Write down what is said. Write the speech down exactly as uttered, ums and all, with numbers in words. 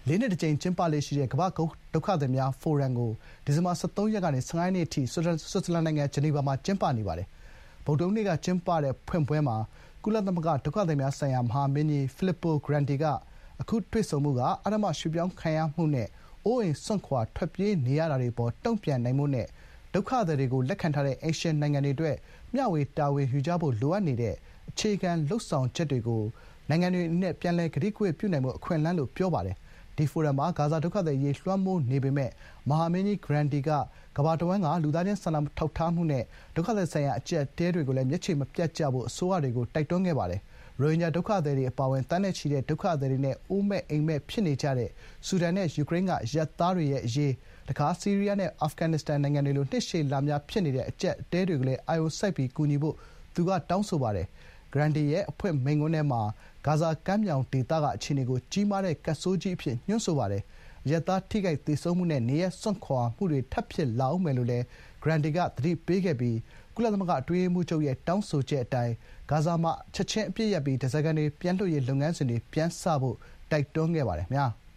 လေးနှစ်တစ်ကြိမ်ကျင်းပလေ့ရှိတဲ့ကမ္ဘာ့ဒုက္ခသည်များဖိုရမ်ကိုဒီဇင်ဘာ၁၃ရက်ကနေ၁၅ရက်နေ့အထိဆွစ်ဇာလန်နိုင်ငံဂျနီဗာမှာကျင်းပနေပါတယ်။ဗုဒ္ဓဟူးနေ့ကကျင်းပတဲ့ဖွင့်ပွဲမှာကုလသမဂ္ဂဒုက္ခသည်များဆိုင်ရာမဟာမင်းကြီး Filippo Grandi ကအခုတွေ့ဆုံမှုကအဓမ္မရွှေ့ပြောင်းခံရမှုနဲ့အိုးအိမ်စွန့်ခွာထွက်ပြေးနေရတာတွေအပေါ်တုံ့ပြန်နိုင်ဖို့နဲ့ဒုက္ခသည်တွေကိုလက်ခံထားတဲ့အိမ်ရှင်နိုင်ငံတွေအတွက်မျှဝေတာဝန်ယူကြဖို့လိုအပ်နေတဲ့အခြေခံလုပ်ဆောင်ချက်တွေကိုနိုင်ငံတွေအနေနဲ့ပြန်လည်ကတိကဝတ်ပြုနိုင်ဖို့အခွင့်အလမ်းလို့ပြောပါတယ်။ဒီဖိုရမ်မှာဂါဇာဒုက္ခသည်အရေးလွှမ်းမိုးနေပေမယ့်မဟာမင်းကြီး Grandi ကကမ္ဘာတဝန်းကလူသားချင်းစာနာထောက်ထားမှုနဲ့ဒုက္ခသည်ဆိုင်ရာအကျပ်အတည်းတွေကိုလည်းမျက်ခြေမပြတ်ကြဖို့အစိုးရတွေကိုတိုက်တွန်းခဲ့ပါတယ်။ရိုဟင်ဂျာဒုက္ခသည်တွေအပါအဝင်သန်းနဲ့ချီတဲ့ဒုက္ခသည်တွေနဲ့အိုးမဲ့အိမ်မဲ့ဖြစ်နေကြတဲ့ဆူဒန်နဲ့ယူကရိန်းကအရပ်သားတွေရဲ့အရေးတခါဆီးရီးယားနဲ့အာဖဂန်နစ္စတန်နိုင်ငံတွေလိုနှစ်ရှည်လများဖြစ်နေတဲ့အကျပ်အတည်းတွေကိုလည်းအာရုံစိုက်ပြီးကူညီဖို့သူကတောင်းဆိုပါတယ်။ Grandi ရဲ့အဖွင့်မိန့်ခွန်းထဲမှာဂါဇာကမ်းမြောင်ဒေသကအခြေအနေကိုကြီးမားတဲ့ကပ်ဆိုးကြီးအဖြစ်ညွှန်းဆိုပါတယ်။အရပ်သားထိခိုက်သေဆုံးမှုနဲ့နေရပ်စွန့်ခွာမှုတွေထပ်ဖြစ်လာဦးမယ်လို့လည်း Grandi ကသတိပေးခဲ့ပြီးကုလသမဂ္ဂအတွင်းရေးမှူးချုပ်ရဲ့တောင်းဆိုချက်အတိုင်းဂါဇာမှာချက်ချင်းအပစ်ရပ်ပြီးဓားစာခံတွေပြန်လွှတ်ရေးလုပ်ငန်းစဉ်တွေပြန်စဖို့တိုက်တွန်းခဲ့ပါတယ်။